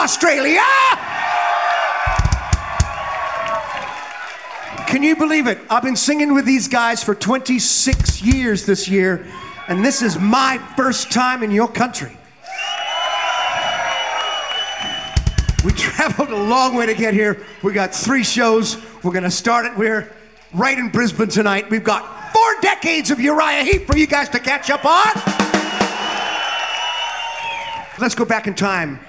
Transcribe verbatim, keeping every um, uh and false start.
Australia! Can you believe it? I've been singing with these guys for twenty-six years this year, and this is my first time in your country. We traveled a long way to get here. We got three shows. We're gonna start it. We're right in Brisbane tonight. We've got four decades of Uriah Heep for you guys to catch up on. Let's go back in time